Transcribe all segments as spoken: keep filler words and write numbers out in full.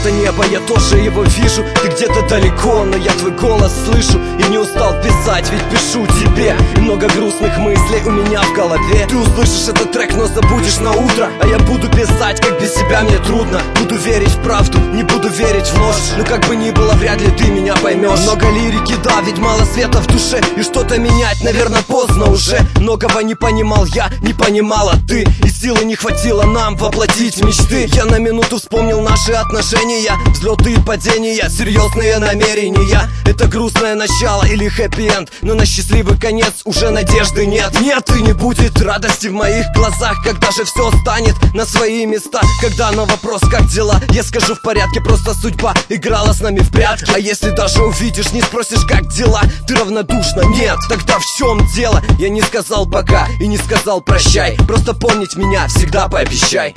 это небо, я тоже его вижу. Ты где-то далеко, но я твой голос слышу. И не устал писать, ведь пишу тебе. И много грустных мыслей у меня в голове. Ты услышишь этот трек, но забудешь на утро. А я буду писать, как без себя мне трудно. Буду верить в правду, не буду верить в ложь. Но как бы ни было, вряд ли ты меня поймешь. Много лирики, да, ведь мало света в душе. И что-то менять, наверное, поздно уже. Многого не понимал я, не понимала ты. И силы не хватило нам воплотить мечты. Я на минуту вспомнил наши отношения, взлеты и падения, серьезные намерения. Это грустное начало или хэппи-энд, но на счастливый конец уже надежды нет. Нет, и не будет радости в моих глазах, когда же все станет на свои места. Когда на вопрос «как дела?» я скажу в порядке, просто судьба играла с нами в прятки. А если даже увидишь, не спросишь «как дела?» ты равнодушна, нет, тогда в чем дело? Я не сказал пока и не сказал прощай. Просто помнить меня всегда пообещай.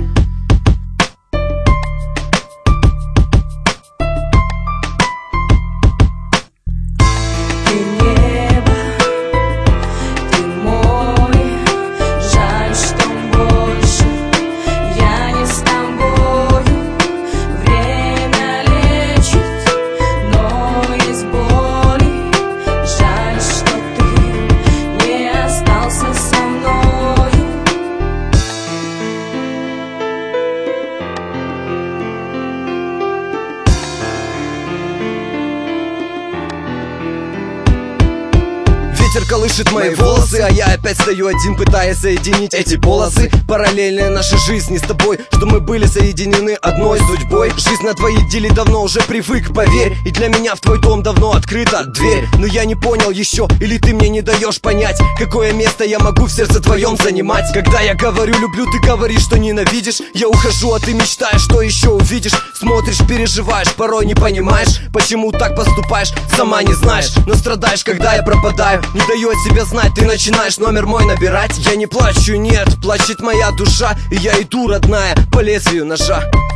Ветер колышет мои волосы, а я опять стою один, пытаясь соединить эти полосы. Параллельные наши жизни с тобой, что мы были соединены одной судьбой. Жизнь на твои дели давно уже привык, поверь. И для меня в твой дом давно открыта дверь. Но я не понял еще, или ты мне не даешь понять, какое место я могу в сердце твоем занимать. Когда я говорю люблю, ты говоришь, что ненавидишь. Я ухожу, а ты мечтаешь, что еще увидишь. Смотришь, переживаешь, порой не понимаешь, почему так поступаешь, сама не знаешь. Но страдаешь, когда я пропадаю, не даю о себе знать, ты начинаешь номер мой набирать. Я не плачу, нет, плачет моя душа. И я иду, родная, по лезвию ножа.